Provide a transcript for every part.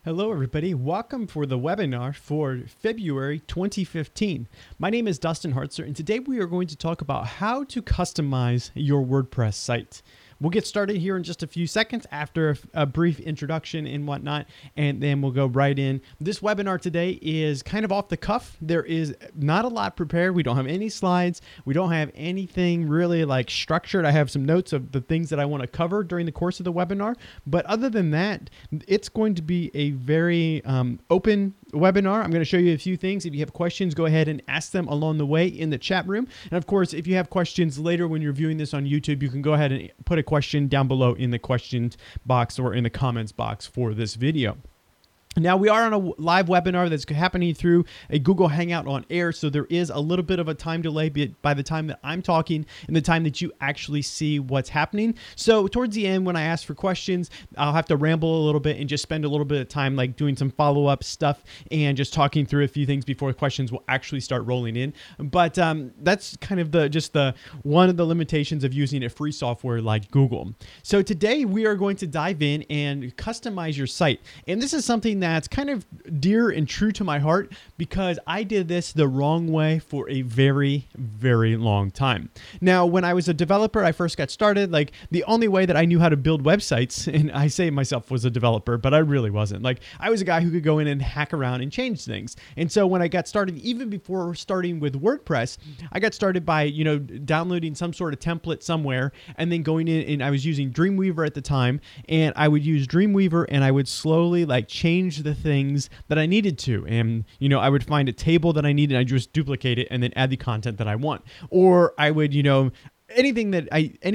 Hello, everybody. Welcome for the webinar for February 2015. My name is Dustin Hartzer, and today we are going to talk about how to customize your WordPress site. We'll get started here in just a few seconds after a brief introduction and whatnot, and then we'll go right in. This webinar today is kind of off the cuff. There is not a lot prepared. We don't have any slides. We don't have anything really like structured. I have some notes of the things that I want to cover during the course of the webinar, but other than that, it's going to be a very open webinar. I'm going to show you a few things. If you have questions, go ahead and ask them along the way in the chat room. And of course, if you have questions later when you're viewing this on YouTube, you can go ahead and put a question down below in the questions box or in the comments box for this video. Now, we are on a live webinar that's happening through a Google Hangout on Air, so there is a little bit of a time delay by the time that I'm talking and the time that you actually see what's happening. So towards the end, when I ask for questions, I'll have to ramble a little bit and just spend a little bit of time like doing some follow-up stuff and just talking through a few things before questions will actually start rolling in. But that's kind of the one of the limitations of using a free software like Google. So today we are going to dive in and customize your site. And this is something that's kind of dear and true to my heart because I did this the wrong way for a very, very long time. Now, when I was a developer, I first got started, like the only way that I knew how to build websites, and I say myself was a developer, but I really wasn't. Like I was a guy who could go in and hack around and change things. And so when I got started, even before starting with WordPress, I got started by, downloading some sort of template somewhere and then going in, and I was using Dreamweaver at the time, and I would use Dreamweaver and I would slowly like change the things that I needed to. And, I would find a table that I needed, and I just duplicate it and then add the content that I want. Or I would, anything that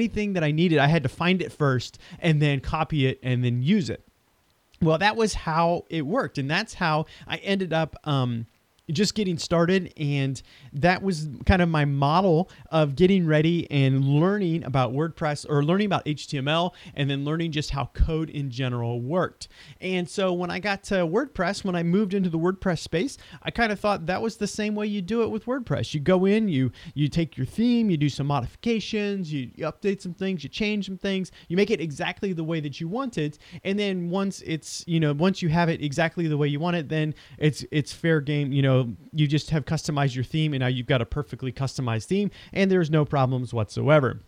I needed, I had to find it first and then copy it and then use it. Well, that was how it worked. And that's how I ended up, just getting started, and that was kind of my model of getting ready and learning about WordPress or learning about HTML and then learning just how code in general worked. And so when I got to WordPress, when I moved into the WordPress space, I kind of thought that was the same way you do it with WordPress. You go in, you take your theme, you do some modifications, you update some things, you change some things, you make it exactly the way that you want it, and then once it's once you have it exactly the way you want it, then it's fair game. You just have customized your theme, and now you've got a perfectly customized theme, and there's no problems whatsoever.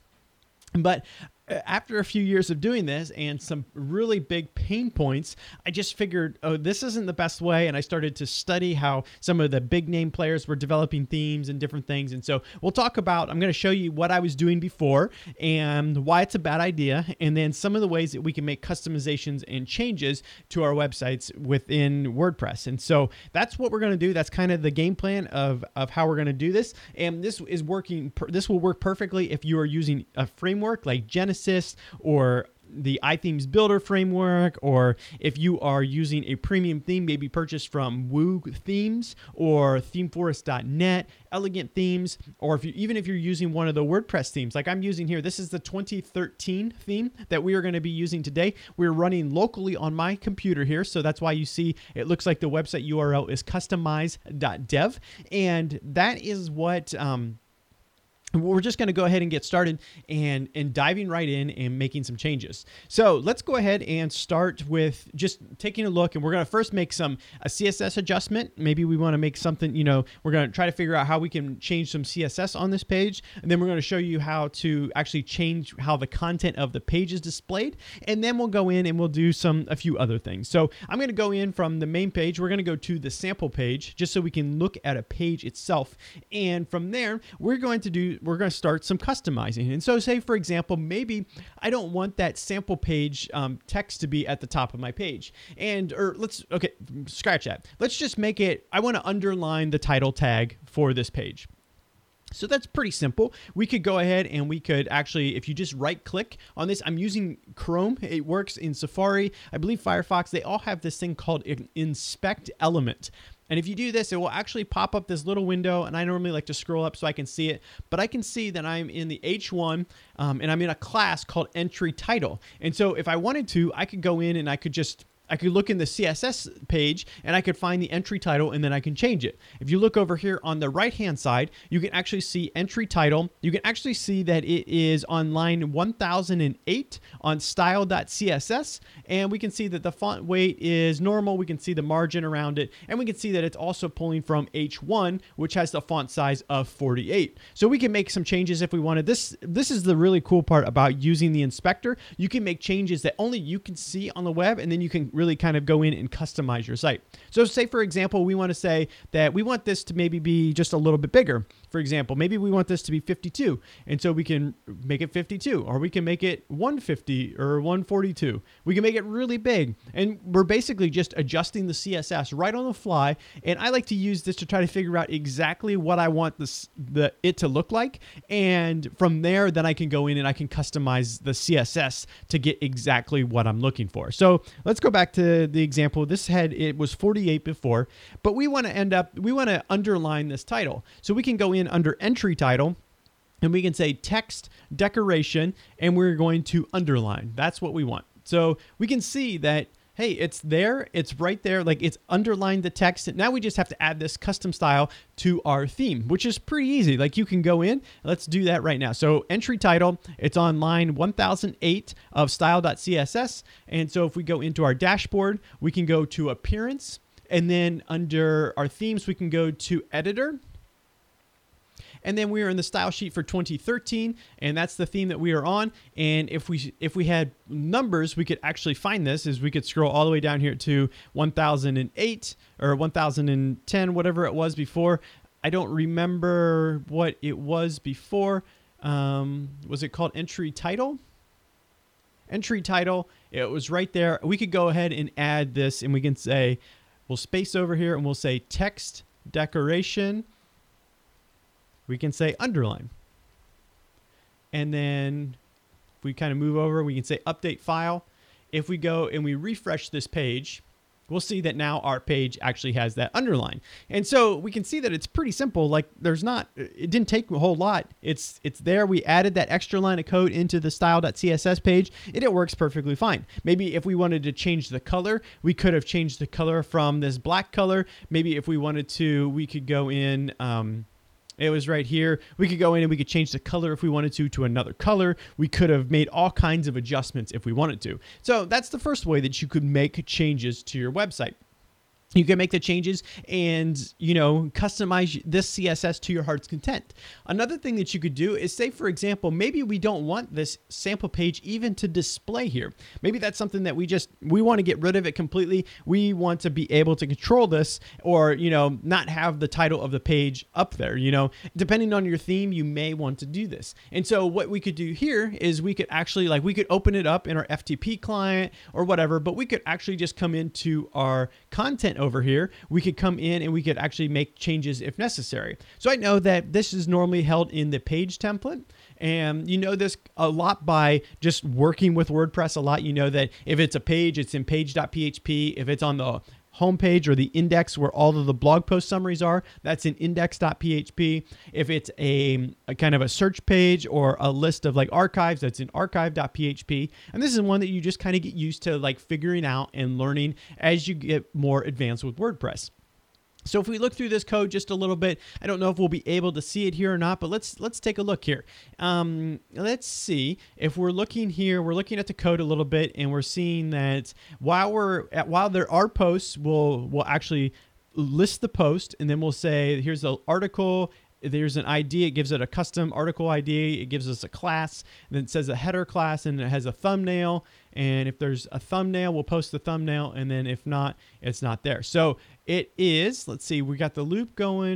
But after a few years of doing this and some really big pain points, I just figured, this isn't the best way. And I started to study how some of the big name players were developing themes and different things. And so I'm going to show you what I was doing before and why it's a bad idea. And then some of the ways that we can make customizations and changes to our websites within WordPress. And so that's what we're going to do. That's kind of the game plan of how we're going to do this. And this is working. This will work perfectly if you are using a framework like Genesis or the iThemes Builder framework, or if you are using a premium theme, maybe purchased from Woo Themes or ThemeForest.net, Elegant Themes, or if you're using one of the WordPress themes like I'm using here. This is the 2013 theme that we are going to be using today. We're running locally on my computer here, so that's why you see it looks like the website URL is customize.dev, and that is what we're just going to go ahead and get started and diving right in and making some changes. So let's go ahead and start with just taking a look, and we're going to first make a CSS adjustment. Maybe we want to make something, we're going to try to figure out how we can change some CSS on this page. And then we're going to show you how to actually change how the content of the page is displayed. And then we'll go in and we'll do a few other things. So I'm going to go in from the main page. We're going to go to the sample page just so we can look at a page itself. And from there, we're going to start some customizing. And so say, for example, maybe I don't want that sample page text to be at the top of my page. Scratch that. Let's just make it, I want to underline the title tag for this page. So that's pretty simple. We could go ahead and we could actually, if you just right click on this, I'm using Chrome. It works in Safari. I believe Firefox, they all have this thing called Inspect Element. And if you do this, it will actually pop up this little window, and I normally like to scroll up so I can see it, but I can see that I'm in the H1 and I'm in a class called Entry Title. And so if I wanted to, I could go in and I could I could look in the CSS page and I could find the entry title and then I can change it. If you look over here on the right-hand side, you can actually see entry title. You can actually see that it is on line 1008 on style.css. And we can see that the font weight is normal. We can see the margin around it. And we can see that it's also pulling from H1, which has the font size of 48. So we can make some changes if we wanted. This is the really cool part about using the inspector. You can make changes that only you can see on the web, and then you can really kind of go in and customize your site. So say, for example, we want to say that we want this to maybe be just a little bit bigger. For example, maybe we want this to be 52, and so we can make it 52, or we can make it 150 or 142. We can make it really big, and we're basically just adjusting the CSS right on the fly. And I like to use this to try to figure out exactly what I want it to look like, and from there, then I can go in and I can customize the CSS to get exactly what I'm looking for. So let's go back to the example. It was 48 before, but we want to underline this title. So we can go in under entry title and we can say text decoration, and we're going to underline. That's what we want. So we can see that, hey, it's there. It's right there. Like, it's underlined the text. Now we just have to add this custom style to our theme, which is pretty easy. Like, you can go in. Let's do that right now. So entry title, it's on line 1008 of style.css. And so if we go into our dashboard, we can go to appearance. And then under our themes, we can go to editor. And then we are in the style sheet for 2013, and that's the theme that we are on. And if we had numbers, we could actually find this. Is we could scroll all the way down here to 1008 or 1010, whatever it was before. I don't remember what it was before. Was it called entry title? Entry title. It was right there. We could go ahead and add this, and we can say, we'll space over here, and we'll say text decoration. We can say underline. And then if we kind of move over, we can say update file. If we go and we refresh this page, we'll see that now our page actually has that underline. And so we can see that it's pretty simple. Like, it didn't take a whole lot. It's there. We added that extra line of code into the style.css page, and it works perfectly fine. Maybe if we wanted to change the color, we could have changed the color from this black color. Maybe if we wanted to, we could go in, it was right here. We could go in and we could change the color if we wanted to another color. We could have made all kinds of adjustments if we wanted to. So that's the first way that you could make changes to your website. You can make the changes and, customize this CSS to your heart's content. Another thing that you could do is say, for example, maybe we don't want this sample page even to display here. Maybe that's something that we want to get rid of it completely. We want to be able to control this, or, not have the title of the page up there. Depending on your theme, you may want to do this. And so what we could do here is we could actually, we could open it up in our FTP client or whatever, but we could actually just come into our content over here. We could come in and we could actually make changes if necessary. So I know that this is normally held in the page template, and you know this a lot by just working with WordPress a lot. You know that if it's a page, it's in page.php. If it's on the homepage or the index where all of the blog post summaries are, that's in index.php. If it's a kind of a search page or a list of archives, that's in archive.php. And this is one that you just kind of get used to figuring out and learning as you get more advanced with WordPress. So if we look through this code just a little bit, I don't know if we'll be able to see it here or not, but let's take a look here. Let's see if we're looking here. We're looking at the code a little bit, and we're seeing that while there are posts, we'll actually list the post, and then we'll say here's the article. There's an ID. It gives it a custom article ID. It gives us a class. And then it says a header class, and it has a thumbnail. And if there's a thumbnail, we'll post the thumbnail. And then if not, it's not there. So it is, let's see, we got the loop going.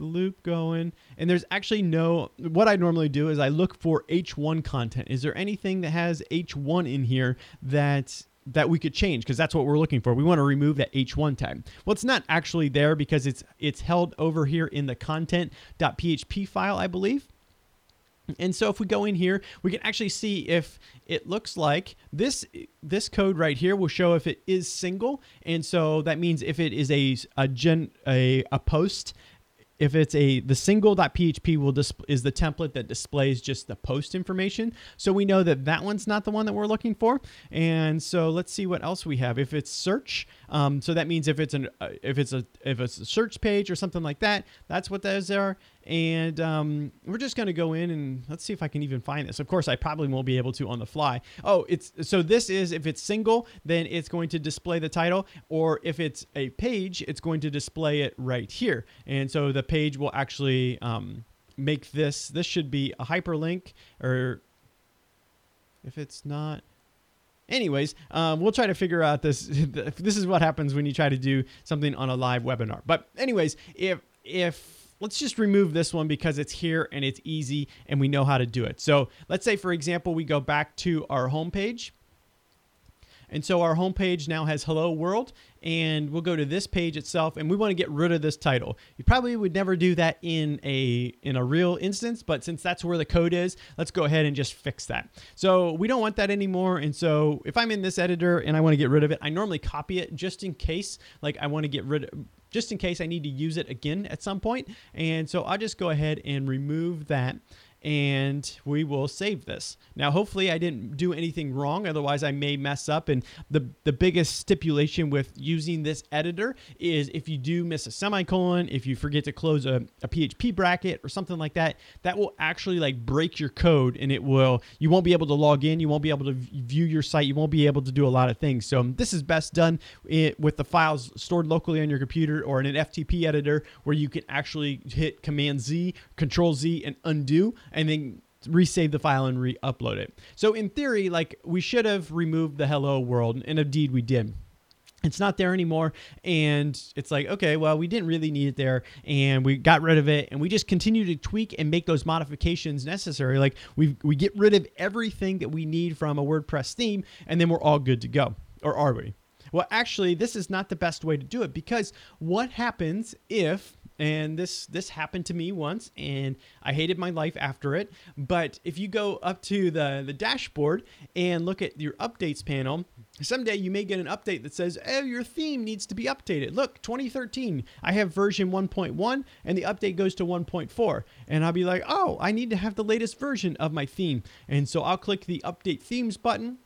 And there's actually what I normally do is I look for H1 content. Is there anything that has H1 in here that we could change? Because that's what we're looking for. We want to remove that H1 tag. Well, it's not actually there because it's held over here in the content.php file, I believe. And so if we go in here, we can actually see if it looks like this code right here will show if it is single. And so that means if it is a post if it's the single.php is the template that displays just the post information. So we know that that one's not the one that we're looking for. And so let's see what else we have. If it's search, so that means if it's a search page or something like that, that's what those are. And we're just going to go in and let's see if I can even find this. Of course, I probably won't be able to on the fly. Oh, this is, if it's single, then it's going to display the title, or if it's a page, it's going to display it right here. And so the page will actually make this should be a hyperlink, or if it's not. Anyways, we'll try to figure out this. This is what happens when you try to do something on a live webinar. But anyways, if let's just remove this one because it's here and it's easy and we know how to do it. So let's say, for example, we go back to our home page. And so our homepage now has Hello World, and we'll go to this page itself, and we want to get rid of this title. You probably would never do that in a real instance, but since that's where the code is, let's go ahead and just fix that. So we don't want that anymore. And so if I'm in this editor and I want to get rid of it, I normally copy it just in case, like I want to get rid of, just in case I need to use it again at some point. And so I'll just go ahead and remove that, and we will save this. Now, hopefully I didn't do anything wrong. Otherwise I may mess up. And the biggest stipulation with using this editor is if you do miss a semicolon, if you forget to close a PHP bracket or something like that, that will actually like break your code, and you won't be able to log in. You won't be able to view your site. You won't be able to do a lot of things. So this is best done with the files stored locally on your computer or in an FTP editor, where you can actually hit Command Z, Control Z, and undo, and then resave the file and re-upload it. So in theory, like, we should have removed the hello world, and indeed we did. It's not there anymore, and it's like, okay, well, we didn't really need it there, and we got rid of it, and we just continue to tweak and make those modifications necessary. Like, we get rid of everything that we need from a WordPress theme, and then we're all good to go. Or are we? Well, actually, this is not the best way to do it, because what happens if, and this happened to me once, and I hated my life after it, but if you go up to the dashboard and look at your updates panel, someday you may get an update that says, oh, your theme needs to be updated. Look, 2013, I have version 1.1, and the update goes to 1.4. And I'll be like, oh, I need to have the latest version of my theme. And so I'll click the Update Themes button.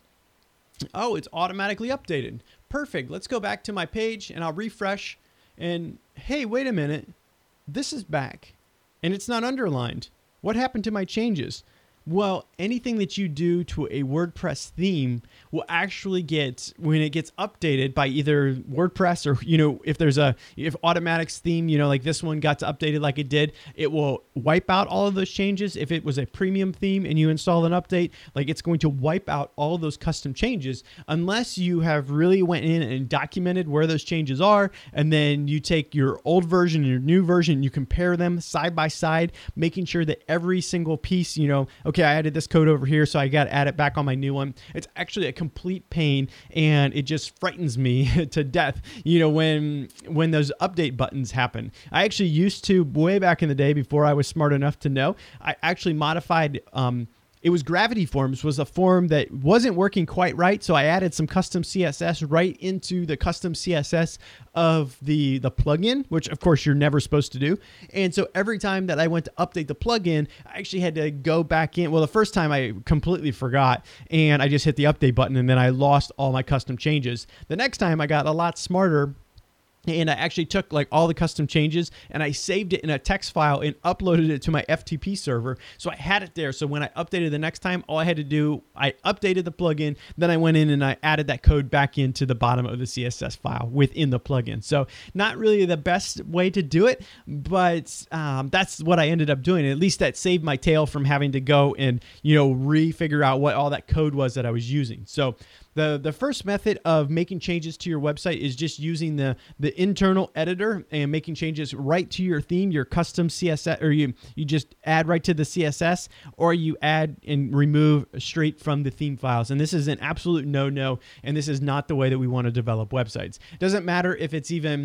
Oh, it's automatically updated. Perfect. Let's go back to my page, and I'll refresh. And hey, wait a minute. This is back, and it's not underlined. What happened to my changes? Well, anything that you do to a WordPress theme will actually get, when it gets updated by either WordPress or, if Automatic's theme, like this one got updated like it did, it will wipe out all of those changes. If it was a premium theme and you install an update, like, it's going to wipe out all of those custom changes, unless you have really went in and documented where those changes are. And then you take your old version and your new version, you compare them side by side, making sure that every single piece, okay, I added this code over here, so I got to add it back on my new one. It's actually a complete pain, and it just frightens me to death, when those update buttons happen. I actually used to, way back in the day before I was smart enough to know, I actually modified, it was Gravity Forms was a form that wasn't working quite right, so I added some custom CSS right into the custom CSS of the plugin, which of course you're never supposed to do. And so every time that I went to update the plugin, I actually had to go back in. Well, the first time I completely forgot, and I just hit the update button, and then I lost all my custom changes. The next time I got a lot smarter, and I actually took like all the custom changes and I saved it in a text file and uploaded it to my FTP server. So I had it there. So when I updated the next time, all I had to do, I updated the plugin, then I went in and I added that code back into the bottom of the CSS file within the plugin. So not really the best way to do it, but that's what I ended up doing. At least that saved my tail from having to go and, re-figure out what all that code was that I was using. So the first method of making changes to your website is just using the internal editor and making changes right to your theme, your custom CSS, or you just add right to the CSS, or you add and remove straight from the theme files. And this is an absolute no-no, and this is not the way that we want to develop websites. It doesn't matter if it's even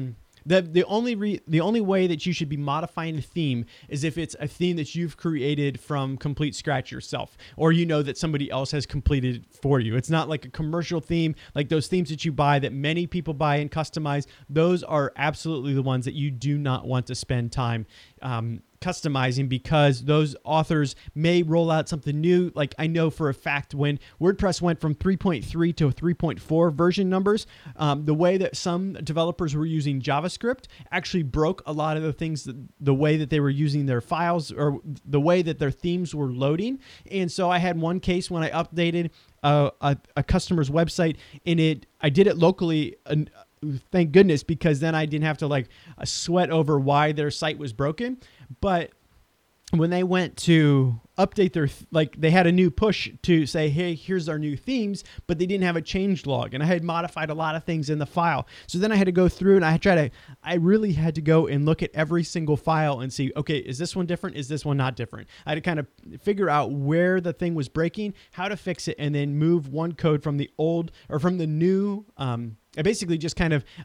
The only way that you should be modifying a theme is if it's a theme that you've created from complete scratch yourself, or you know that somebody else has completed for you. It's not like a commercial theme, like those themes that you buy that many people buy and customize. Those are absolutely the ones that you do not want to spend time customizing, because those authors may roll out something new. Like I know for a fact when WordPress went from 3.3 to 3.4 version numbers, the way that some developers were using JavaScript actually broke a lot of the things, the way that they were using their files or the way that their themes were loading. And so I had one case when I updated a customer's website, and I did it locally. Thank goodness, because then I didn't have to like sweat over why their site was broken. But when they went to update they had a new push to say, hey, here's our new themes, but they didn't have a change log. And I had modified a lot of things in the file. So then I had to go through and I really had to go and look at every single file and see, okay, is this one different? Is this one not different? I had to kind of figure out where the thing was breaking, how to fix it, and then move one code from the old or from the new. I basically just kind of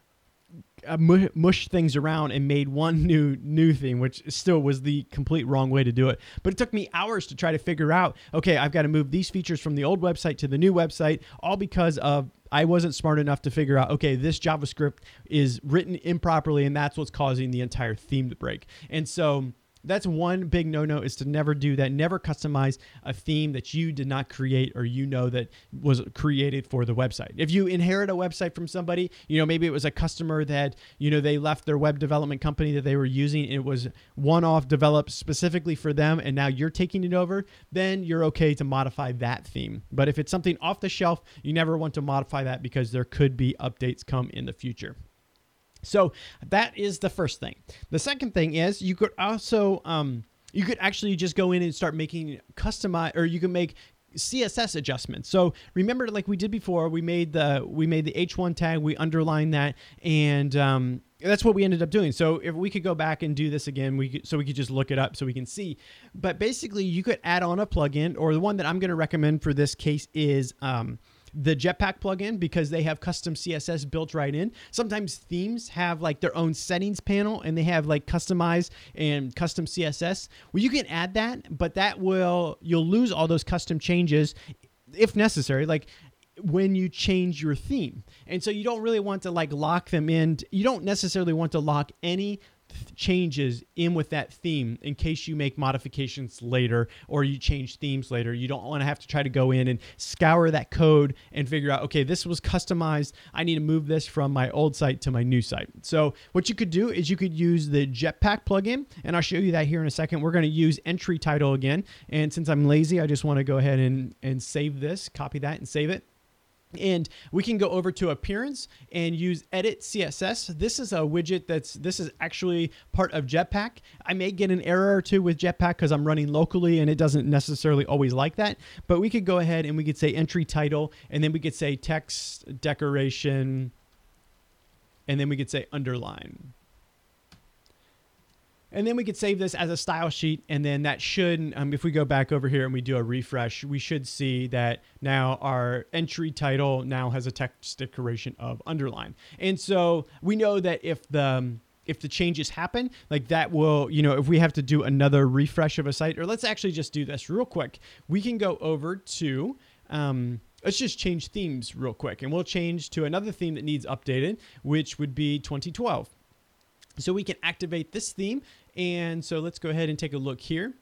mushed things around and made one new theme, which still was the complete wrong way to do it. But it took me hours to try to figure out, okay, I've got to move these features from the old website to the new website, all because of I wasn't smart enough to figure out, okay, this JavaScript is written improperly, and that's what's causing the entire theme to break. And so that's one big no-no, is to never do that. Never customize a theme that you did not create, or you know that was created for the website. If you inherit a website from somebody, maybe it was a customer that, they left their web development company that they were using, and it was one-off developed specifically for them, and now you're taking it over, then you're okay to modify that theme. But if it's something off the shelf, you never want to modify that, because there could be updates come in the future. So that is the first thing. The second thing is you could also, you could actually just go in and start making or you can make CSS adjustments. So remember, like we did before, we made the H1 tag, we underlined that, and that's what we ended up doing. So if we could go back and do this again, we could just look it up so we can see. But basically, you could add on a plugin, or the one that I'm going to recommend for this case is the Jetpack plugin, because they have custom CSS built right in. Sometimes themes have like their own settings panel, and they have like customize and custom CSS. Well, you can add that, but you'll lose all those custom changes if necessary, like when you change your theme. And so you don't really want to like lock them in. You don't necessarily want to lock any changes in with that theme in case you make modifications later or you change themes later. You don't want to have to try to go in and scour that code and figure out, okay, this was customized, I need to move this from my old site to my new site. So what you could do is you could use the Jetpack plugin, and I'll show you that here in a second. We're going to use entry title again, and since I'm lazy, I just want to go ahead and save this, copy that and save it. And we can go over to appearance and use edit CSS. This is a widget this is actually part of Jetpack. I may get an error or two with Jetpack because I'm running locally and it doesn't necessarily always like that. But we could go ahead and we could say entry title, and then we could say text decoration, and then we could say underline. And then we could save this as a style sheet, and then that should, if we go back over here and we do a refresh, we should see that now our entry title now has a text decoration of underline. And so we know that if the changes happen, like that will, if we have to do another refresh of a site, or let's actually just do this real quick. We can go over to, let's just change themes real quick, and we'll change to another theme that needs updated, which would be 2012. So we can activate this theme. And so let's go ahead and take a look here.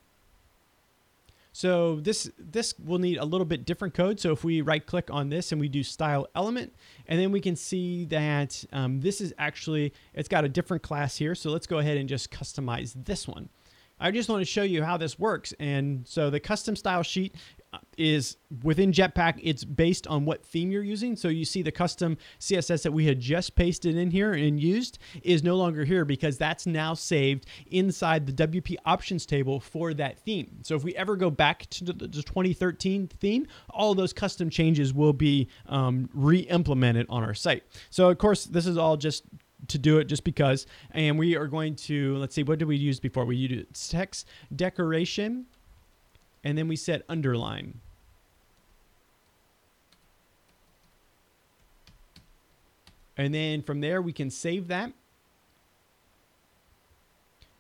So this will need a little bit different code. So if we right click on this and we do style element, and then we can see that this is actually, it's got a different class here. So let's go ahead and just customize this one. I just want to show you how this works. And so the custom style sheet is within Jetpack. It's based on what theme you're using. So you see the custom CSS that we had just pasted in here and used is no longer here, because that's now saved inside the WP options table for that theme. So if we ever go back to the 2013 theme, all those custom changes will be re-implemented on our site. So of course, this is all just to do it just because, and we are going to, let's see, what did we use before? We used text decoration, and then we set underline. And then from there, we can save that.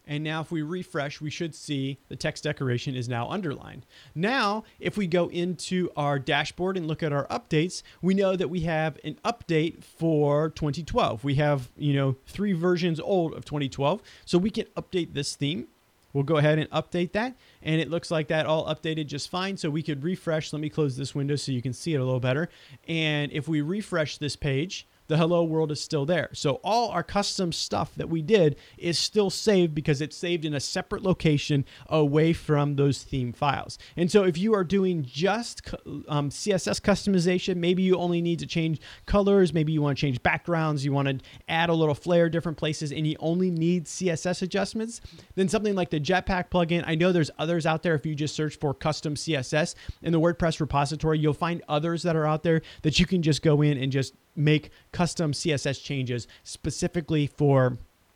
And now if we refresh, we should see the text decoration is now underlined. Now, if we go into our dashboard and look at our updates, we know that we have an update for 2012. We have, 3 versions old of 2012. So we can update this theme. We'll go ahead and update that. And it looks like that all updated just fine. So we could refresh. Let me close this window so you can see it a little better. And if we refresh this page, the hello world is still there. So all our custom stuff that we did is still saved because it's saved in a separate location away from those theme files. And so if you are doing just CSS customization, maybe you only need to change colors, maybe you want to change backgrounds, you want to add a little flair different places, and you only need CSS adjustments, then something like the Jetpack plugin, I know there's others out there. If you just search for custom CSS in the WordPress repository, you'll find others that are out there that you can just go in and just make custom CSS changes specifically for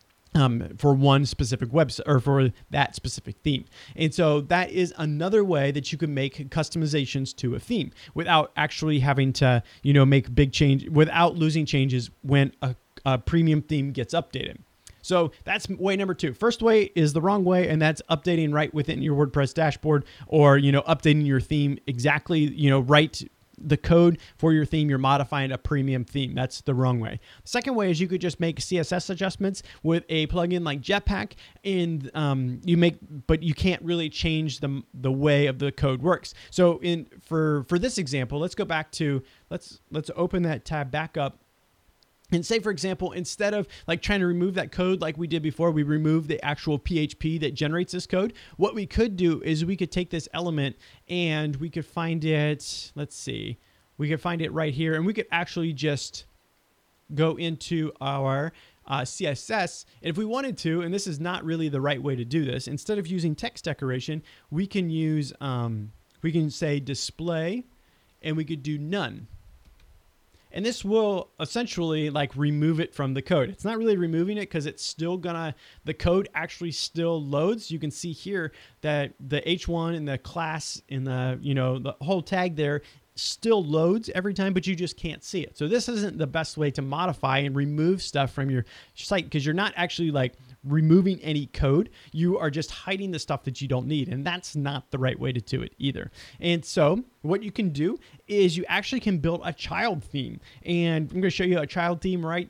one specific website or for that specific theme. And so that is another way that you can make customizations to a theme without actually having to, make big change, without losing changes when a premium theme gets updated. So that's way number 2. First way is the wrong way, and that's updating right within your WordPress dashboard, or, updating your theme exactly, right the code for your theme. You're modifying a premium theme. That's the wrong way. The second way is you could just make CSS adjustments with a plugin like Jetpack, and but you can't really change the way of the code works. So for this example, let's go back to let's open that tab back up. And say, for example, instead of trying to remove that code like we did before, we remove the actual PHP that generates this code. What we could do is we could take this element and we could find it. Let's see. We could find it right here, and we could actually just go into our CSS. And if we wanted to, and this is not really the right way to do this, instead of using text decoration, we can use, we can say display, and we could do none. And this will essentially remove it from the code. It's not really removing it because it's still the code actually still loads. You can see here that the H1 and the class and the whole tag there still loads every time, but you just can't see it. So this isn't the best way to modify and remove stuff from your site, because you're not actually removing any code. You are just hiding the stuff that you don't need, and that's not the right way to do it either. And so what you can do is you actually can build a child theme, and I'm going to show you a child theme right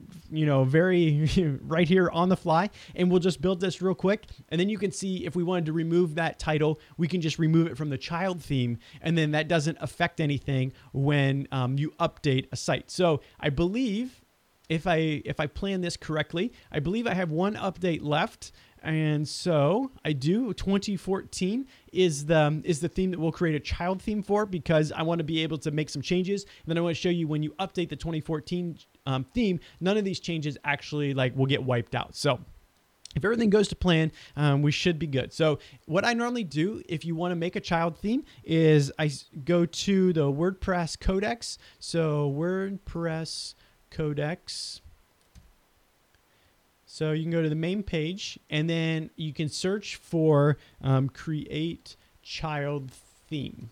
here on the fly, and we'll just build this real quick. And then you can see if we wanted to remove that title, we can just remove it from the child theme, and then that doesn't affect anything when you update a site. So I believe if I plan this correctly, I believe I have one update left. And so I do. 2014 is the theme that we'll create a child theme for, because I want to be able to make some changes. And then I want to show you when you update the 2014 theme, none of these changes actually will get wiped out. So if everything goes to plan, we should be good. So what I normally do if you want to make a child theme is I go to the WordPress Codex. So WordPress Codex. So you can go to the main page, and then you can search for create child theme.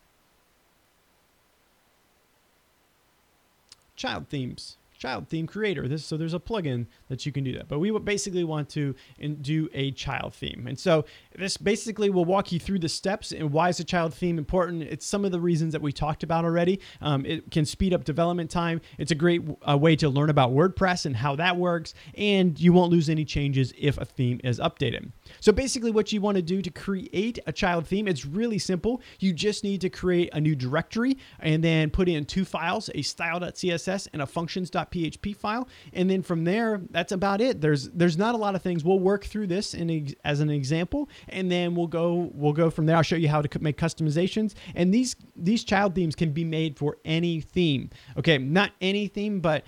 Child themes. Child theme creator. So there's a plugin that you can do that, but we basically want to do a child theme. And so this basically will walk you through the steps and why is a child theme important. It's some of the reasons that we talked about already. It can speed up development time. It's a great way to learn about WordPress and how that works, and you won't lose any changes if a theme is updated. So basically what you want to do to create a child theme, it's really simple. You just need to create a new directory and then put in 2 files, a style.css and a functions.php file. And then from there, that's about it. There's not a lot of things. We'll work through this as an example, and then we'll go from there. I'll show you how to make customizations. And these child themes can be made for any theme. Okay, not any theme, but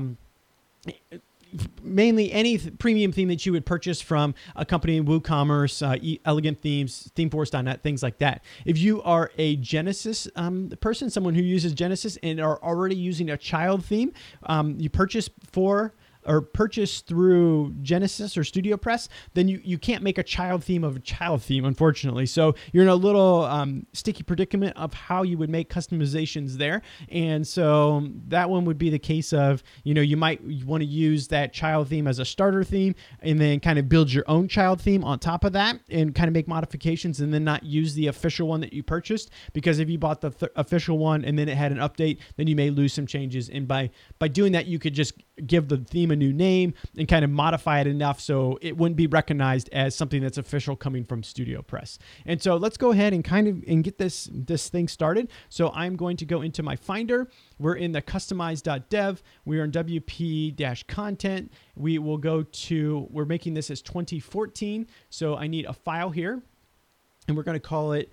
mainly any premium theme that you would purchase from a company, WooCommerce, Elegant Themes, ThemeForce.net, things like that. If you are a Genesis person, someone who uses Genesis and are already using a child theme, you purchase for or purchase through Genesis or StudioPress, then you can't make a child theme of a child theme, unfortunately. So you're in a little sticky predicament of how you would make customizations there. And so that one would be the case of, you might want to use that child theme as a starter theme and then kind of build your own child theme on top of that and kind of make modifications and then not use the official one that you purchased. Because if you bought the official one and then it had an update, then you may lose some changes. And by doing that, you could just give the theme a new name and kind of modify it enough so it wouldn't be recognized as something that's official coming from StudioPress. And so let's go ahead and get this thing started. So I'm going to go into my Finder. We're in the customize.dev. We're in WP-content. We will go to, we're making this as 2014. So I need a file here and we're going to call it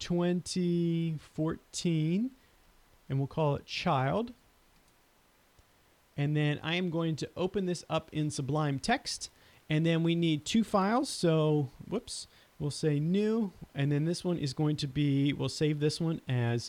2014 and we'll call it child. And then I am going to open this up in Sublime Text. And then we need two files. So, we'll say new. And then this one is going to be, we'll save this one as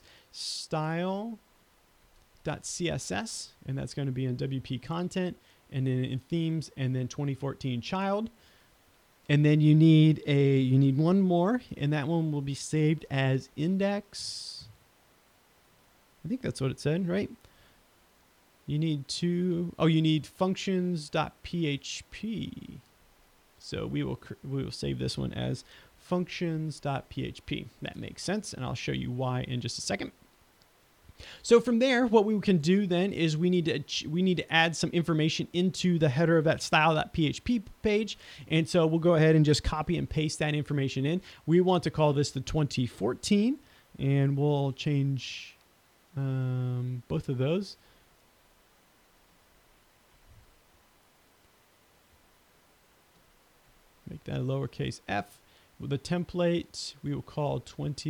style.css. And that's going to be in WP content and then in themes and then 2014 child. And then you need one more. And that one will be saved as index. I think that's what it said, right? You need you need functions.php. So we will save this one as functions.php. That makes sense, and I'll show you why in just a second. So from there, what we can do then is we need to add some information into the header of that style.php page. And so we'll go ahead and just copy and paste that information in. We want to call this the 2014, and we'll change both of those. Make that a lowercase f. With the template, we will call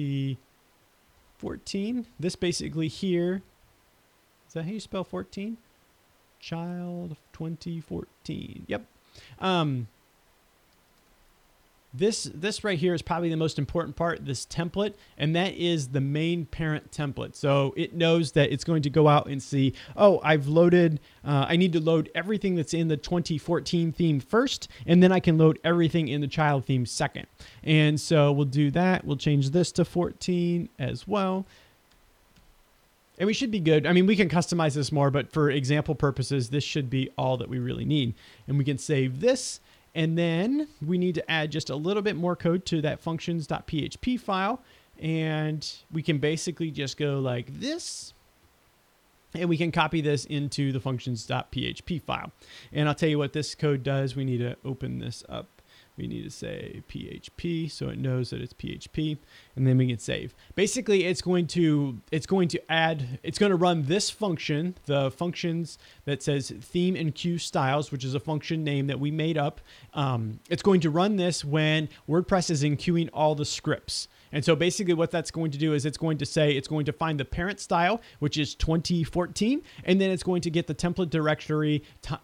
2014. This basically here, is that how you spell 14? Child 2014. Yep. This right here is probably the most important part, this template, and that is the main parent template. So it knows that it's going to go out and see, oh, I've loaded, I need to load everything that's in the 2014 theme first, and then I can load everything in the child theme second. And so we'll do that. We'll change this to 14 as well. And we should be good. I mean, we can customize this more, but for example purposes, this should be all that we really need. And we can save this. And then we need to add just a little bit more code to that functions.php file. And we can basically just go like this. And we can copy this into the functions.php file. And I'll tell you what this code does. We need to open this up. We need to say PHP so it knows that it's PHP, and then we can save. Basically, it's going to run this function, the functions that says theme and queue styles, which is a function name that we made up. It's going to run this when WordPress is enqueuing all the scripts. And so basically what that's going to do is it's going to find the parent style, which is 2014, and then it's going to get the template directory,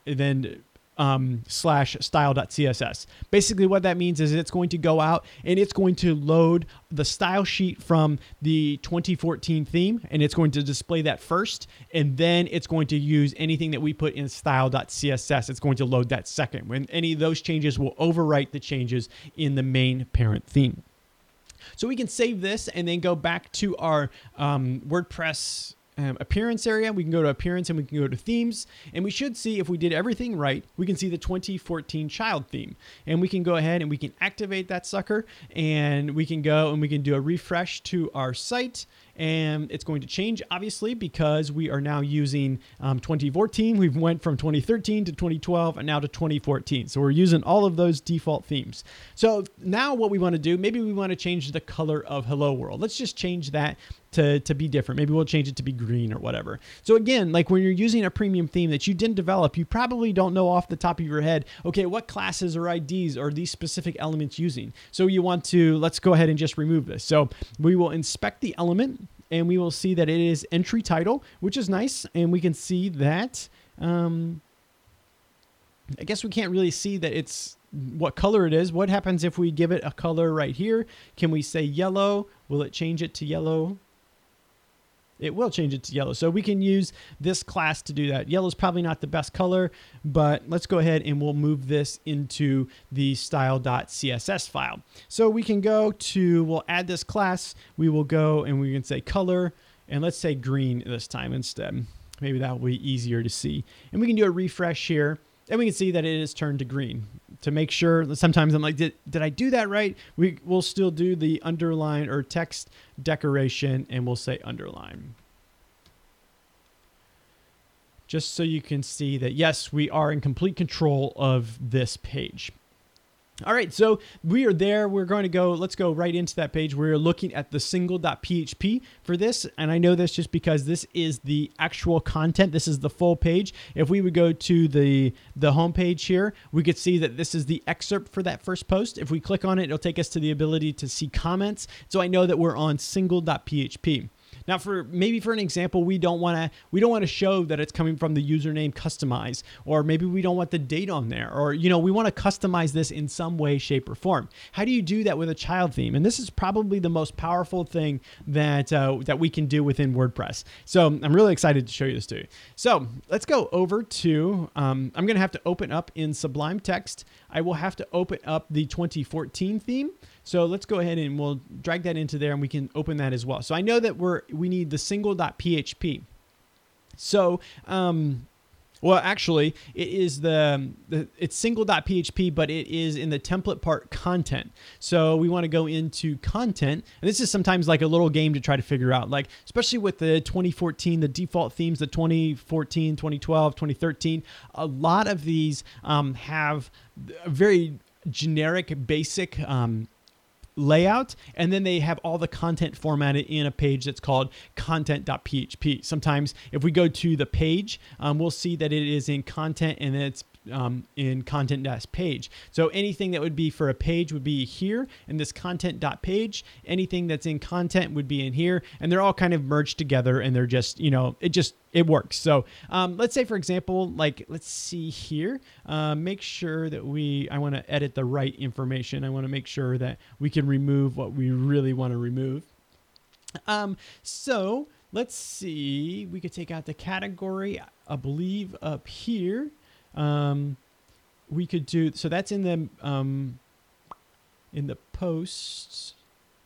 slash style.css. Basically what that means is it's going to go out and it's going to load the style sheet from the 2014 theme, and it's going to display that first, and then it's going to use anything that we put in style.css. It's going to load that second. When any of those changes will overwrite the changes in the main parent theme. So we can save this and then go back to our WordPress appearance area. We can go to appearance and we can go to themes, and we should see, if we did everything right, we can see the 2014 child theme, and we can go ahead and we can activate that sucker, and we can go and we can do a refresh to our site, and it's going to change obviously because we are now using 2014. We've went from 2013 to 2012 and now to 2014. So we're using all of those default themes. So now what we want to do, maybe we want to change the color of Hello World. Let's just change that to be different. Maybe we'll change it to be green or whatever. So again, like when you're using a premium theme that you didn't develop, you probably don't know off the top of your head, okay, what classes or IDs are these specific elements using? So you want to, let's go ahead and just remove this. So we will inspect the element, and we will see that it is entry title, which is nice. And we can see that, I guess we can't really see that it's what color it is. What happens if we give it a color right here? Can we say yellow? Will it change it to yellow? it will change it to yellow. So we can use this class to do that. Yellow is probably not the best color, but let's go ahead and we'll move this into the style.css file. So we can we'll add this class. We will go and we can say color, and let's say green this time instead. Maybe that will be easier to see. And we can do a refresh here, and we can see that it is turned to green. To make sure, sometimes I'm like, did I do that right? We'll still do the underline or text decoration, and we'll say underline. Just so you can see that, yes, we are in complete control of this page. All right, so we are there. We're going to let's go right into that page. We're looking at the single.php for this. And I know this just because this is the actual content. This is the full page. If we would go to the home page here, we could see that this is the excerpt for that first post. If we click on it, it'll take us to the ability to see comments. So I know that we're on single.php. Now, for an example, we don't want to show that it's coming from the username customize, or maybe we don't want the date on there, or we want to customize this in some way, shape, or form. How do you do that with a child theme? And this is probably the most powerful thing that we can do within WordPress. So I'm really excited to show you this to you. So let's go over to. I'm going to have to open up in Sublime Text. I will have to open up the 2014 theme. So let's go ahead and we'll drag that into there, and we can open that as well. So I know that we need the single.php. So, well, actually, it is it's single.php, but it is in the template part content. So we want to go into content, and this is sometimes like a little game to try to figure out, like especially with the 2014, the default themes, the 2014, 2012, 2013. A lot of these have a very generic, basic layout, and then they have all the content formatted in a page that's called content.php. Sometimes if we go to the page, we'll see that it is in content, and it's in content.page. So anything that would be for a page would be here in this content.page. Anything that's in content would be in here, and they're all kind of merged together, and they're just, it works. So let's say, for example, like, let's see here, make sure that I want to edit the right information. I want to make sure that we can remove what we really want to remove. So let's see, we could take out the category, I believe up here. We could do, so that's in the posts.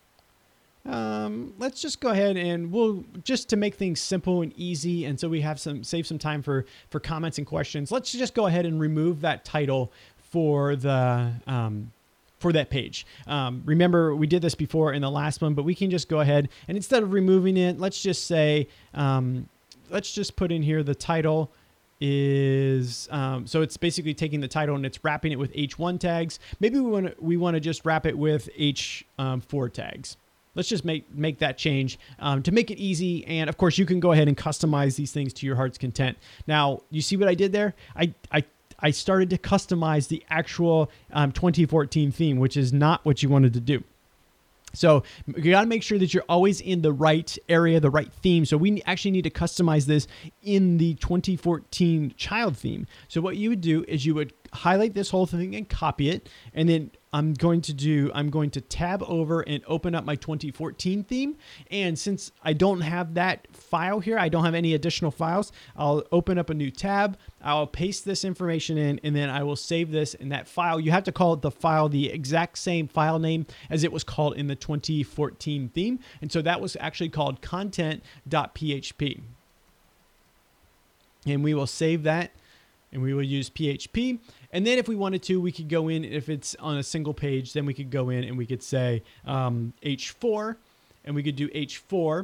Let's just go ahead and we'll just to make things simple and easy. And so we have save some time for comments and questions. Let's just go ahead and remove that title for that page. Remember, we did this before in the last one, but we can just go ahead and instead of removing it, let's just say, let's just put in here the title is so it's basically taking the title and it's wrapping it with H1 tags. Maybe we want to just wrap it with H4 tags. Let's just make that change to make it easy. And of course, you can go ahead and customize these things to your heart's content. Now, you see what I did there? I started to customize the actual 2014 theme, which is not what you wanted to do. So you got to make sure that you're always in the right area, the right theme. So we actually need to customize this in the 2014 child theme. So what you would do is you would highlight this whole thing and copy it. And then I'm going to tab over and open up my 2014 theme. And since I don't have that file here, I don't have any additional files, I'll open up a new tab. I'll paste this information in, and then I will save this in that file. You have to call it the file the exact same file name as it was called in the 2014 theme. And so that was actually called content.php. And we will save that, and we will use PHP. And then if we wanted to, we could go in, if it's on a single page, then we could go in and we could say H4, and we could do H4.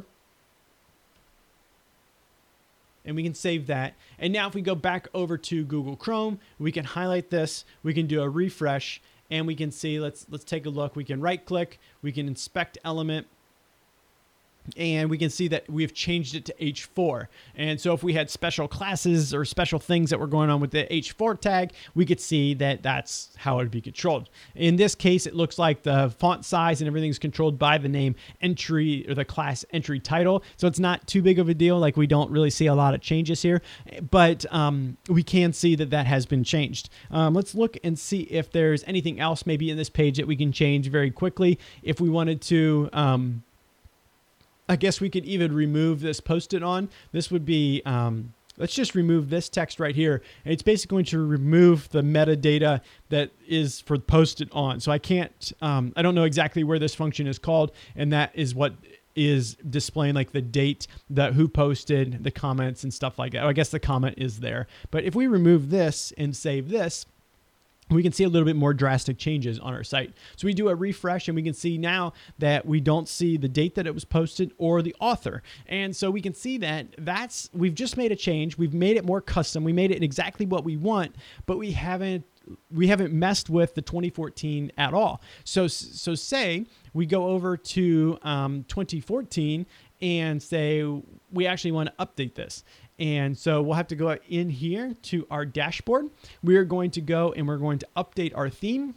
And we can save that. And now if we go back over to Google Chrome, we can highlight this, we can do a refresh, and we can see, let's take a look. We can right click, we can inspect element, and we can see that we've changed it to H4. And so if we had special classes or special things that were going on with the H4 tag, we could see that that's how it would be controlled. In this case, it looks like the font size and everything's controlled by the name entry or the class entry title. So it's not too big of a deal. Like, we don't really see a lot of changes here, but we can see that has been changed. Let's look and see if there's anything else maybe in this page that we can change very quickly. If we wanted to, I guess we could even remove this post-it on. This would be, let's just remove this text right here. And it's basically going to remove the metadata that is for post-it on. So I can't, I don't know exactly where this function is called. And that is what is displaying like the date, who posted, the comments and stuff like that. I guess the comment is there. But if we remove this and save this, we can see a little bit more drastic changes on our site. So we do a refresh and we can see now that we don't see the date that it was posted or the author. And so we can see that we've just made a change. We've made it more custom. We made it exactly what we want, but we haven't messed with the 2014 at all. So say we go over to 2014 and say we actually want to update this. And so we'll have to go in here to our dashboard. We are going to go and we're going to update our theme.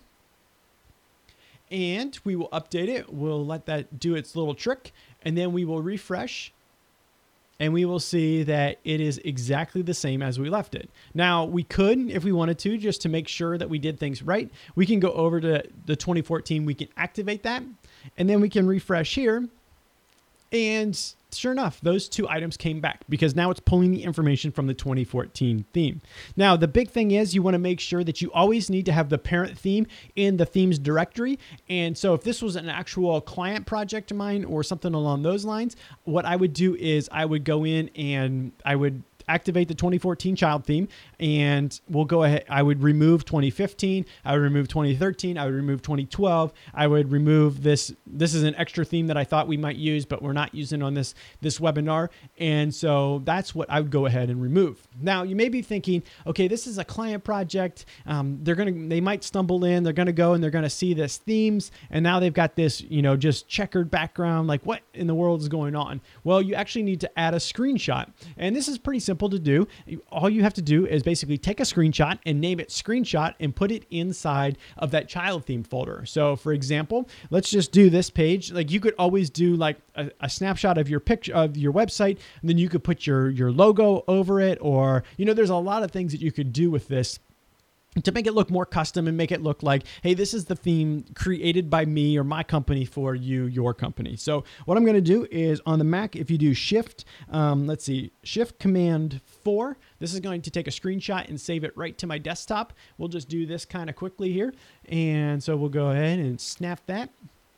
And we will update it. We'll let that do its little trick. And then we will refresh. And we will see that it is exactly the same as we left it. Now, we could, if we wanted to, just to make sure that we did things right, we can go over to the 2014. We can activate that. And then we can refresh here. And sure enough, those two items came back because now it's pulling the information from the 2014 theme. Now, the big thing is you want to make sure that you always need to have the parent theme in the themes directory. And so if this was an actual client project of mine or something along those lines, what I would do is I would go in and I would activate the 2014 child theme, and we'll go ahead. I would remove 2015. I would remove 2013. I would remove 2012. I would remove this. This is an extra theme that I thought we might use, but we're not using on this webinar. And so that's what I would go ahead and remove. Now you may be thinking, okay, this is a client project. They might stumble in. They're gonna go and they're gonna see this themes, and now they've got this, just checkered background. Like, what in the world is going on? Well, you actually need to add a screenshot, and this is pretty simple to do. All you have to do is basically take a screenshot and name it screenshot and put it inside of that child theme folder. So for example, let's just do this page. Like, you could always do like a snapshot of your picture of your website, and then you could put your logo over it, or there's a lot of things that you could do with this to make it look more custom and make it look like, hey, this is the theme created by me or my company for you, your company. So what I'm going to do is on the Mac, if you do Shift Command 4, this is going to take a screenshot and save it right to my desktop. We'll just do this kind of quickly here. And so we'll go ahead and snap that.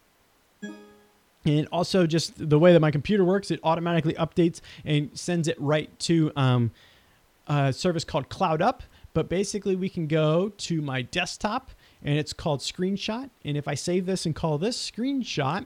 And also, just the way that my computer works, it automatically updates and sends it right to a service called CloudUp. But basically, we can go to my desktop, and it's called Screenshot. And if I save this and call this Screenshot,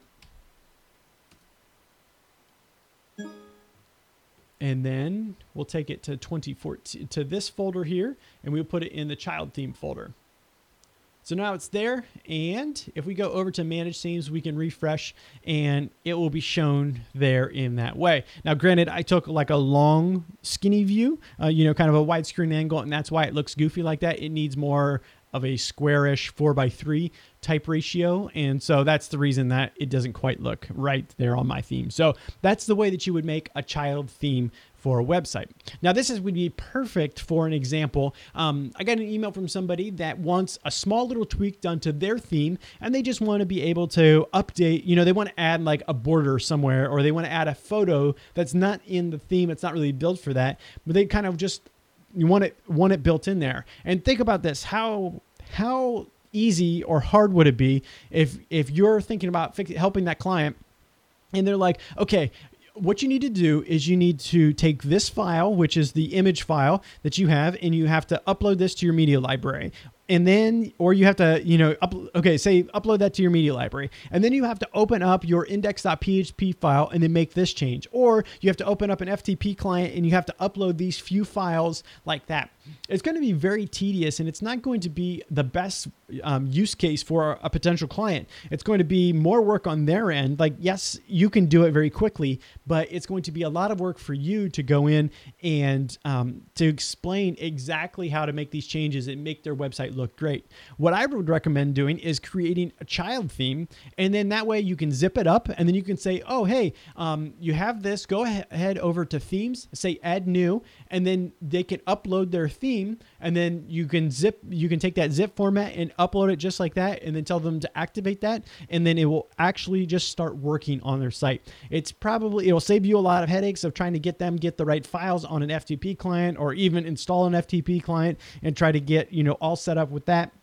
and then we'll take it to 2014 to this folder here, and we'll put it in the child theme folder. So now it's there, and if we go over to Manage Themes, we can refresh, and it will be shown there in that way. Now, granted, I took like a long, skinny view, kind of a widescreen angle, and that's why it looks goofy like that. It needs more of a squarish 4:3 type ratio, and so that's the reason that it doesn't quite look right there on my theme. So that's the way that you would make a child theme for a website. Now, this would be perfect for an example. I got an email from somebody that wants a small little tweak done to their theme, and they just want to be able to update, they want to add like a border somewhere, or they want to add a photo that's not in the theme. It's not really built for that, but they kind of just want it built in there. And think about this. How easy or hard would it be if you're thinking about helping that client, and they're like, okay, what you need to do is you need to take this file, which is the image file that you have, and you have to upload this to your media library. And then, or you have to, upload that to your media library. And then you have to open up your index.php file and then make this change. Or you have to open up an FTP client and you have to upload these few files like that. It's going to be very tedious, and it's not going to be the best use case for a potential client. It's going to be more work on their end. Like, yes, you can do it very quickly, but it's going to be a lot of work for you to go in and to explain exactly how to make these changes and make their website look great. What I would recommend doing is creating a child theme, and then that way you can zip it up, and then you can say, oh, hey, you have this, go ahead over to themes, say add new, and then they can upload their theme, and then you can take that zip format and upload it just like that, and then tell them to activate that, and then it will actually just start working on their site. It'll save you a lot of headaches of trying to get the right files on an FTP client, or even install an FTP client and try to get, all set up with that.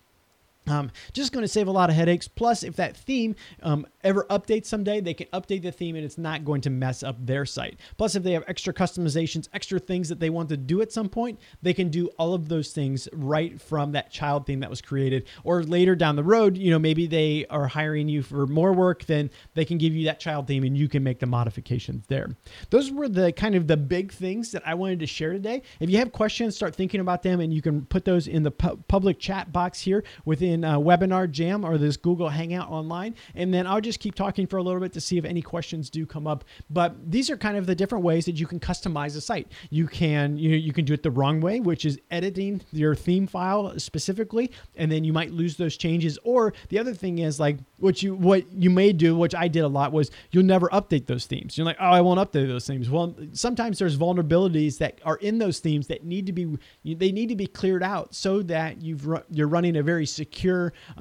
Just going to save a lot of headaches. Plus, if that theme ever updates someday, they can update the theme and it's not going to mess up their site. Plus, if they have extra customizations, extra things that they want to do at some point, they can do all of those things right from that child theme that was created. Or later down the road, maybe they are hiring you for more work, then they can give you that child theme and you can make the modifications there. Those were the kind of the big things that I wanted to share today. If you have questions, start thinking about them, and you can put those in the public chat box here within Webinar Jam or this Google Hangout online. And then I'll just keep talking for a little bit to see if any questions do come up. But these are kind of the different ways that you can customize a site. You can do it the wrong way, which is editing your theme file specifically, and then you might lose those changes. Or the other thing is, like, what you may do, which I did a lot, was you'll never update those themes. You're like, oh, I won't update those themes. Well, sometimes there's vulnerabilities that are in those themes that need to be cleared out, so that you're running a very secure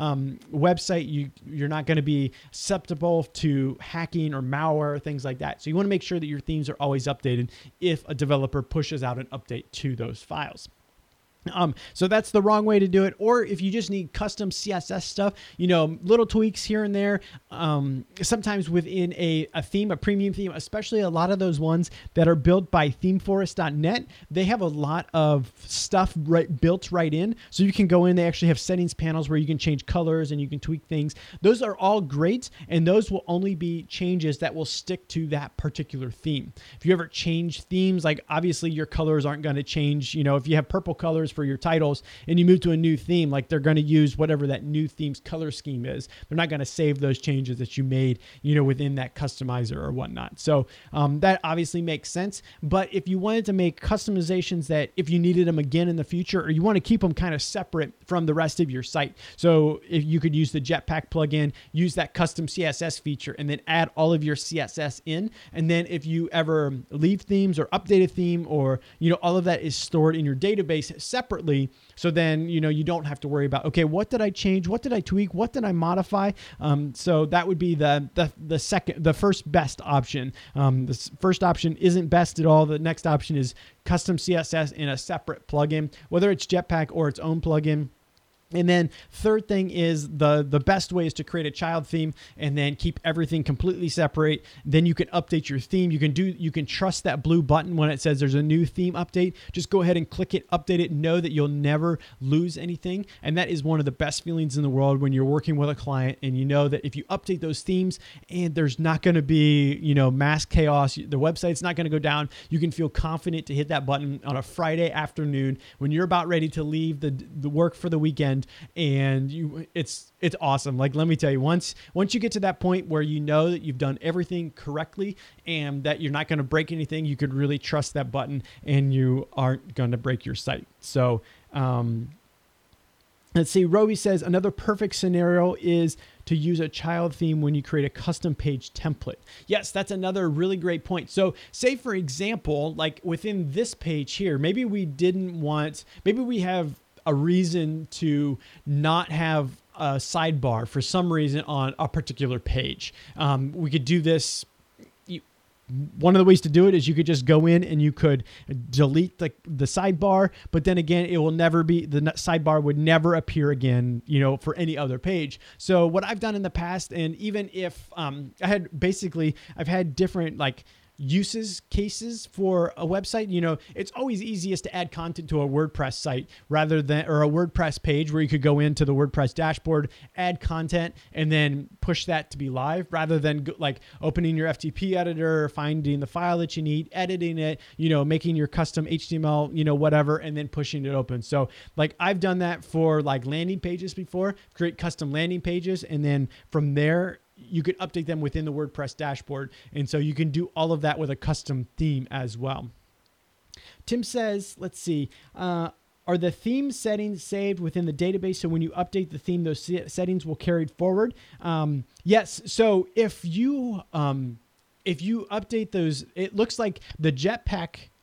website. You're not going to be susceptible to hacking or malware, things like that. So you want to make sure that your themes are always updated if a developer pushes out an update to those files. So that's the wrong way to do it. Or if you just need custom CSS stuff, little tweaks here and there. Sometimes within a theme, a premium theme, especially a lot of those ones that are built by themeforest.net, they have a lot of stuff built right in. So you can go in, they actually have settings panels where you can change colors and you can tweak things. Those are all great, and those will only be changes that will stick to that particular theme. If you ever change themes, like obviously your colors aren't going to change. If you have purple colors for your titles and you move to a new theme, like they're going to use whatever that new theme's color scheme is. They're not going to save those changes that you made, within that customizer or whatnot. So that obviously makes sense. But if you wanted to make customizations that if you needed them again in the future, or you want to keep them kind of separate from the rest of your site, so if you could use the Jetpack plugin, use that custom CSS feature, and then add all of your CSS in. And then if you ever leave themes or update a theme, or all of that is stored in your database separately. So then, you don't have to worry about, okay, what did I change? What did I tweak? What did I modify? So that would be the first best option. The first option isn't best at all. The next option is custom CSS in a separate plugin, whether it's Jetpack or its own plugin. And then third thing is the best way is to create a child theme and then keep everything completely separate. Then you can update your theme. You can trust that blue button when it says there's a new theme update. Just go ahead and click it, update it, know that you'll never lose anything. And that is one of the best feelings in the world when you're working with a client and you know that if you update those themes and there's not going to be, mass chaos, the website's not going to go down, you can feel confident to hit that button on a Friday afternoon when you're about ready to leave the work for the weekend. And it's awesome. Like, let me tell you, once you get to that point where you know that you've done everything correctly and that you're not going to break anything, you could really trust that button and you aren't going to break your site. So, let's see. Roby says another perfect scenario is to use a child theme when you create a custom page template. Yes, that's another really great point. So say, for example, like within this page here, maybe we have a reason to not have a sidebar for some reason on a particular page. We could do this. One of the ways to do it is you could just go in and you could delete the sidebar, but then again, the sidebar would never appear again, for any other page. So what I've done in the past, and even if I've had different uses cases for a website. It's always easiest to add content to a WordPress site or a WordPress page where you could go into the WordPress dashboard, add content, and then push that to be live rather than opening your FTP editor, finding the file that you need, editing it, making your custom HTML, whatever, and then pushing it open. So I've done that for landing pages before, create custom landing pages. And then from there, you could update them within the WordPress dashboard. And so you can do all of that with a custom theme as well. Tim says, let's see, are the theme settings saved within the database? So when you update the theme, those settings will carry forward. Yes. So if you update those, it looks like the Jetpack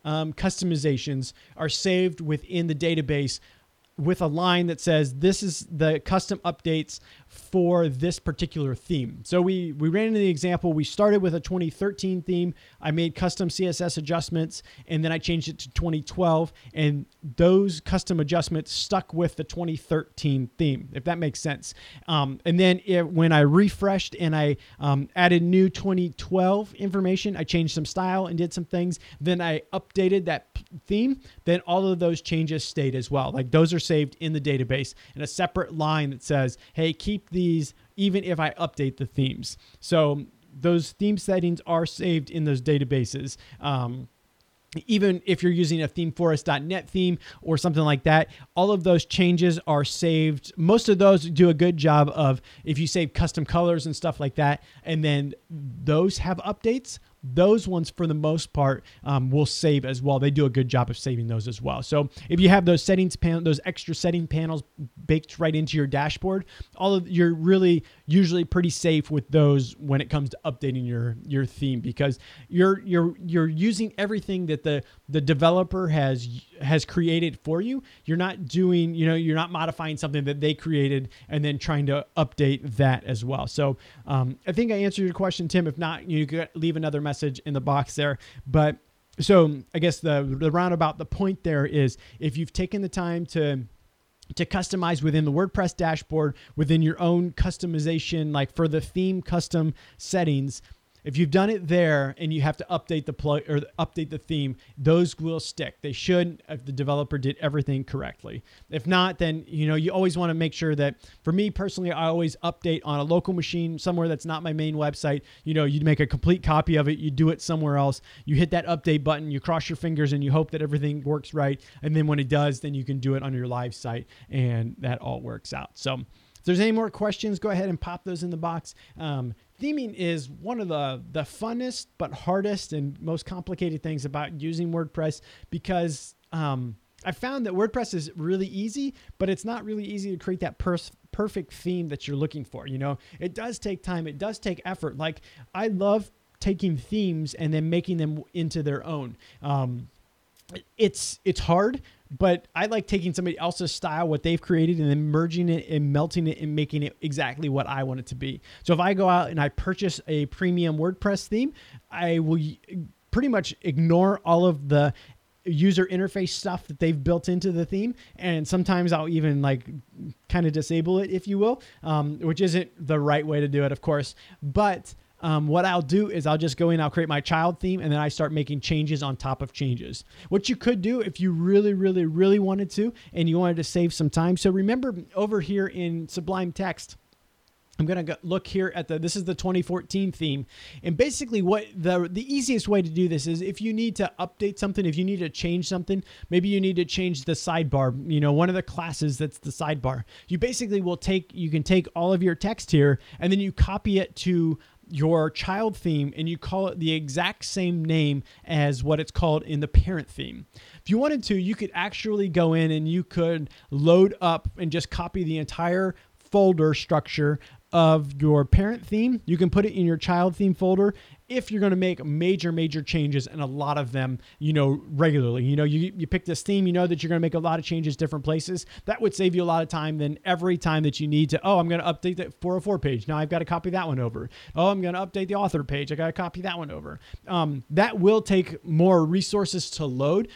customizations are saved within the database with a line that says this is the custom updates for this particular theme. So we ran into the example. We started with a 2013 theme. I made custom CSS adjustments, and then I changed it to 2012, and those custom adjustments stuck with the 2013 theme, if that makes sense. And then when I refreshed and I added new 2012 information, I changed some style and did some things. Then I updated that theme. Then all of those changes stayed as well. Like those are saved in the database in a separate line that says, hey, keep these even if I update the themes. So those theme settings are saved in those databases. Even if you're using a themeforest.net theme or something like that, all of those changes are saved. Most of those do a good job of, if you save custom colors and stuff like that, and then those have updates, those ones for the most part will save as well. They do a good job of saving those as well. So if you have those settings those extra setting panels baked right into your dashboard, you're really usually pretty safe with those when it comes to updating your theme, because you're using everything that the developer has created for you. You're not doing, you're not modifying something that they created and then trying to update that as well. So I think I answered your question, Tim. If not, you could leave another message in the box there. But so I guess the roundabout, the point there is, if you've taken the time to customize within the WordPress dashboard, within your own customization, like for the theme custom settings, if you've done it there and you have to update the update the theme, those will stick. They should, if the developer did everything correctly. If not, then you always want to make sure that, for me personally, I always update on a local machine somewhere that's not my main website. You'd make a complete copy of it, you do it somewhere else, you hit that update button, you cross your fingers and you hope that everything works right. And then when it does, then you can do it on your live site and that all works out. So if there's any more questions, go ahead and pop those in the box. Theming is one of the funnest but hardest and most complicated things about using WordPress, because I found that WordPress is really easy, but it's not really easy to create that perfect theme that you're looking for. It does take time. It does take effort. Like, I love taking themes and then making them into their own. It's hard, but I like taking somebody else's style, what they've created, and then merging it and melting it and making it exactly what I want it to be. So if I go out and I purchase a premium WordPress theme, I will pretty much ignore all of the user interface stuff that they've built into the theme. And sometimes I'll even kind of disable it, if you will, which isn't the right way to do it, of course. But what I'll do is I'll just go in, I'll create my child theme, and then I start making changes on top of changes. What you could do if you really, really, really wanted to, and you wanted to save some time. So remember, over here in Sublime Text, I'm going to look here at this is the 2014 theme. And basically what the easiest way to do this is, if you need to update something, if you need to change something, maybe you need to change the sidebar, one of the classes that's the sidebar. You basically you can take all of your text here and then you copy it to your child theme and you call it the exact same name as what it's called in the parent theme. If you wanted to, you could actually go in and you could load up and just copy the entire folder structure of your parent theme. You can put it in your child theme folder if you're going to make major changes, and a lot of them, regularly. You pick this theme, that you're going to make a lot of changes different places. That would save you a lot of time than every time that you need to, I'm going to update that 404 page. Now I've got to copy that one over. I'm going to update the author page. I got to copy that one over. That will take more resources to load,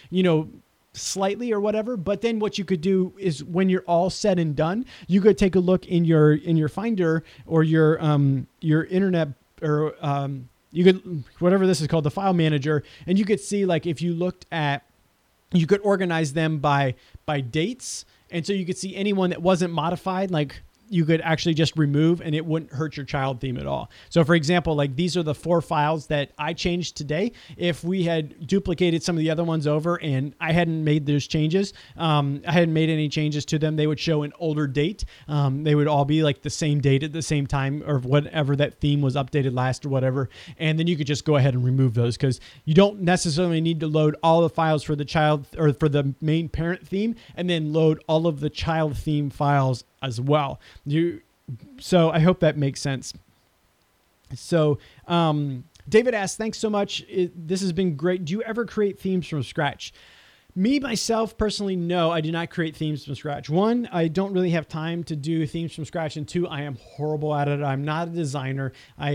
slightly or whatever. But then what you could do is, when you're all said and done, you could take a look in your Finder or your internet, or you could, whatever this is called, the file manager, and you could see, if you looked at, you could organize them by dates, and so you could see anyone that wasn't modified, you could actually just remove, and it wouldn't hurt your child theme at all. So for example, these are the 4 files that I changed today. If we had duplicated some of the other ones over and I hadn't made those changes, I hadn't made any changes to them, they would show an older date. They would all be the same date at the same time, or whatever that theme was updated last or whatever. And then you could just go ahead and remove those, because you don't necessarily need to load all the files for the child or for the main parent theme and then load all of the child theme files as well. So I hope that makes sense. So David asks, thanks so much. This has been great. Do you ever create themes from scratch? Me, myself, personally, no, I do not create themes from scratch. One, I don't really have time to do themes from scratch. And two, I am horrible at it. I'm not a designer.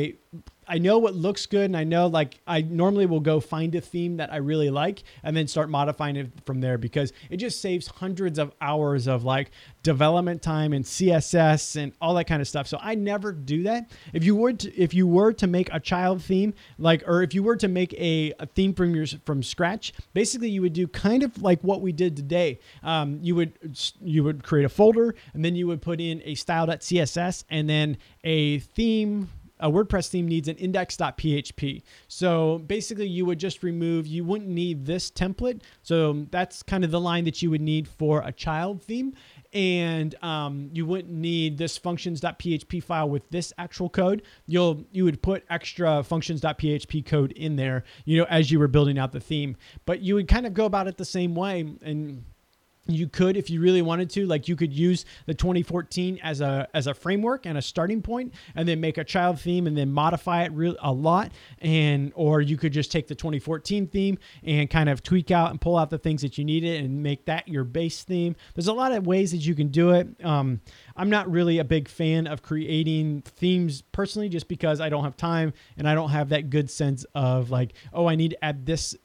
I know what looks good, and I know, like, I normally will go find a theme that I really like and then start modifying it from there, because it just saves hundreds of hours of like development time and CSS and all that kind of stuff. So I never do that. If you were to make a child theme, or if you were to make a theme from scratch, basically you would do kind of like what we did today. You would create a folder, and then you would put in a style.css, and then a theme. A WordPress theme needs an index.php. So basically you wouldn't need this template. So that's kind of the line that you would need for a child theme. And you wouldn't need this functions.php file with this actual code. You would put extra functions.php code in there, as you were building out the theme. But you would kind of go about it the same way. And you could, if you really wanted to, you could use the 2014 as a framework and a starting point, and then make a child theme and then modify it a lot. Or you could just take the 2014 theme and kind of tweak out and pull out the things that you needed and make that your base theme. There's a lot of ways that you can do it. I'm not really a big fan of creating themes personally, just because I don't have time and I don't have that good sense of I need to add this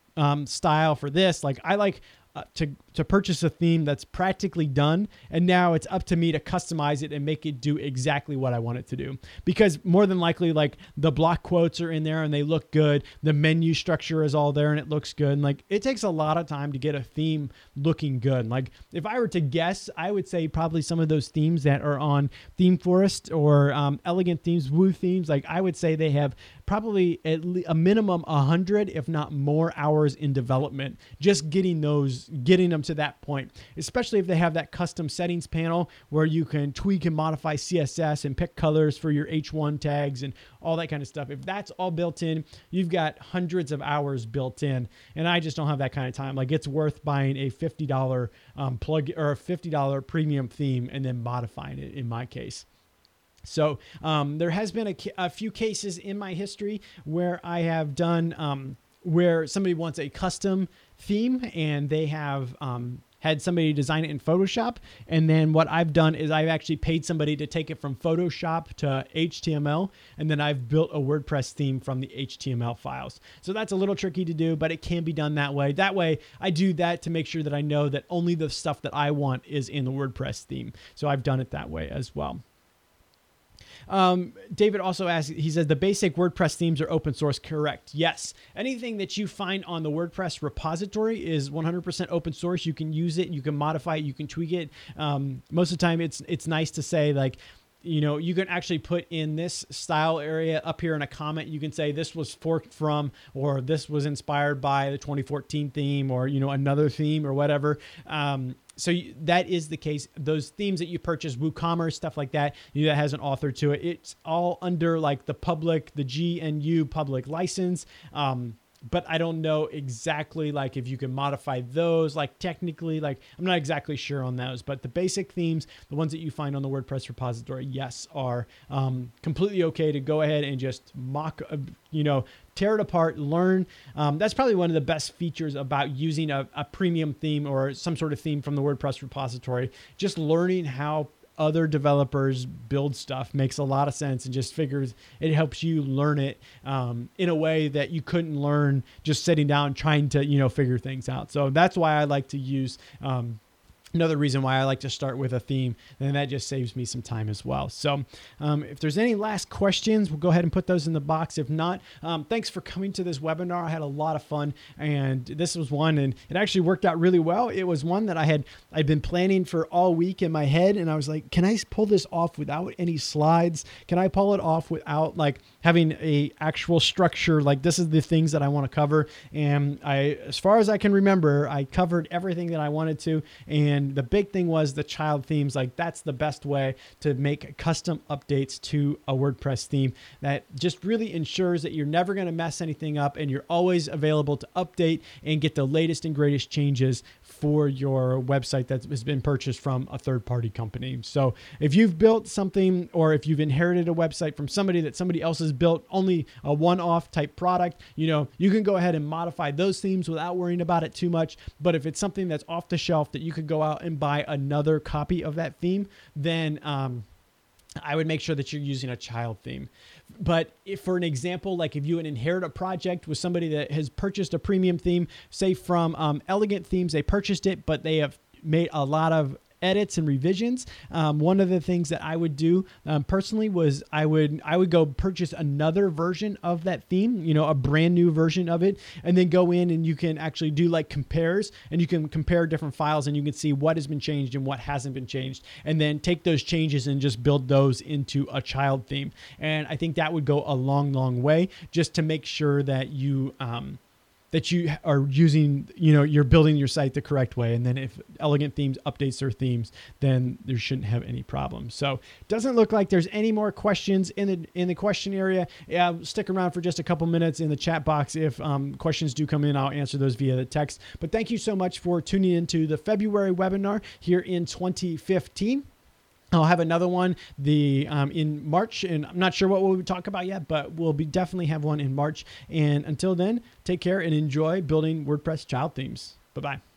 style for this. I like to purchase a theme that's practically done, and now it's up to me to customize it and make it do exactly what I want it to do. Because more than likely, the block quotes are in there and they look good, the menu structure is all there and it looks good, and it takes a lot of time to get a theme looking good. If I were to guess, I would say probably some of those themes that are on ThemeForest or Elegant Themes, Woo Themes, I would say they have probably a minimum 100, if not more, hours in development, just getting them to that point, especially if they have that custom settings panel where you can tweak and modify CSS and pick colors for your H1 tags and all that kind of stuff. If that's all built in, you've got hundreds of hours built in, and I just don't have that kind of time. It's worth buying a $50 plug or a $50 premium theme and then modifying it in my case. So there has been a few cases in my history where I have done where somebody wants a custom theme and they have had somebody design it in Photoshop. And then what I've done is I've actually paid somebody to take it from Photoshop to HTML. And then I've built a WordPress theme from the HTML files. So that's a little tricky to do, but it can be done that way. That way I do that to make sure that I know that only the stuff that I want is in the WordPress theme. So I've done it that way as well. David also asks, he says, the basic WordPress themes are open source, correct? Yes. Anything that you find on the WordPress repository is 100% open source. You can use it, you can modify it, you can tweak it. Most of the time it's nice to say you can actually put in this style area up here in a comment. You can say this was forked from, or this was inspired by the 2014 theme, or, another theme or whatever. So that is the case. Those themes that you purchase, WooCommerce, stuff like that, that has an author to it. It's all under the GNU public license. But I don't know exactly if you can modify those, technically, I'm not exactly sure on those, but the basic themes, the ones that you find on the WordPress repository, yes, are completely okay to go ahead and just tear it apart, learn. That's probably one of the best features about using a premium theme or some sort of theme from the WordPress repository. Just learning how other developers build stuff makes a lot of sense, and just it helps you learn it in a way that you couldn't learn just sitting down trying to figure things out. So that's why I like to use another reason why I like to start with a theme, and that just saves me some time as well. So if there's any last questions, we'll go ahead and put those in the box. If not, thanks for coming to this webinar. I had a lot of fun, and this was one, and it actually worked out really well. It was one that I'd been planning for all week in my head, and I was like, can I pull this off without any slides? Can I pull it off without having a actual structure? This is the things that I want to cover. And as far as I can remember, I covered everything that I wanted to, and And the big thing was the child themes. Like that's the best way to make custom updates to a WordPress theme that just really ensures that you're never going to mess anything up and you're always available to update and get the latest and greatest changes for your website that has been purchased from a third-party company. So if you've built something or if you've inherited a website from somebody that somebody else has built, only a one-off type product, you can go ahead and modify those themes without worrying about it too much. But if it's something that's off the shelf that you could go out and buy another copy of that theme, then I would make sure that you're using a child theme. But if, for an example, like if you would inherit a project with somebody that has purchased a premium theme, say from Elegant Themes, they purchased it, but they have made a lot of edits and revisions. One of the things that I would do personally was I would go purchase another version of that theme, a brand new version of it, and then go in and you can actually do like compares, and you can compare different files and you can see what has been changed and what hasn't been changed, and then take those changes and just build those into a child theme. And I think that would go a long, long way just to make sure that you are using, you're building your site the correct way. And then if Elegant Themes updates their themes, then there shouldn't have any problems. So it doesn't look like there's any more questions in the question area. Yeah, stick around for just a couple minutes in the chat box. If questions do come in, I'll answer those via the text. But thank you so much for tuning into the February webinar here in 2015. I'll have another one in March, and I'm not sure what we'll talk about yet, but we'll definitely have one in March. And until then, take care and enjoy building WordPress child themes. Bye-bye.